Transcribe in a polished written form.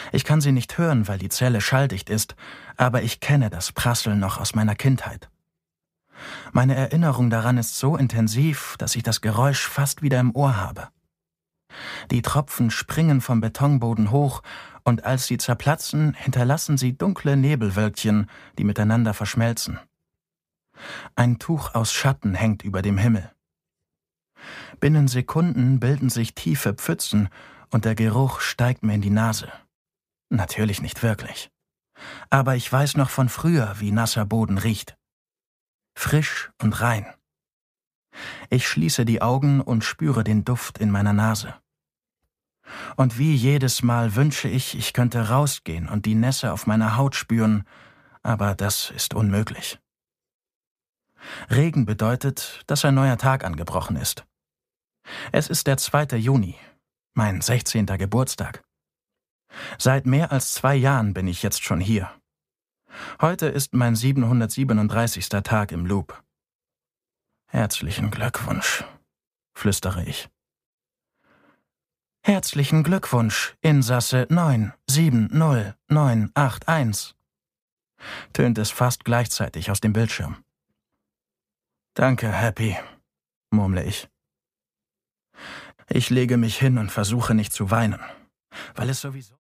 Ich kann sie nicht hören, weil die Zelle schalldicht ist, aber ich kenne das Prasseln noch aus meiner Kindheit. Meine Erinnerung daran ist so intensiv, dass ich das Geräusch fast wieder im Ohr habe. Die Tropfen springen vom Betonboden hoch, und als sie zerplatzen, hinterlassen sie dunkle Nebelwölkchen, die miteinander verschmelzen. Ein Tuch aus Schatten hängt über dem Himmel. Binnen Sekunden bilden sich tiefe Pfützen, und der Geruch steigt mir in die Nase. Natürlich nicht wirklich. Aber ich weiß noch von früher, wie nasser Boden riecht. Frisch und rein. Ich schließe die Augen und spüre den Duft in meiner Nase. Und wie jedes Mal wünsche ich, ich könnte rausgehen und die Nässe auf meiner Haut spüren, aber das ist unmöglich. Regen bedeutet, dass ein neuer Tag angebrochen ist. Es ist der 2. Juni, mein 16. Geburtstag. Seit mehr als 2 Jahren bin ich jetzt schon hier. Heute ist mein 737. Tag im Loop. Herzlichen Glückwunsch, flüstere ich. Herzlichen Glückwunsch, Insasse 970981, tönt es fast gleichzeitig aus dem Bildschirm. Danke, Happy, murmle ich. Ich lege mich hin und versuche nicht zu weinen, weil es sowieso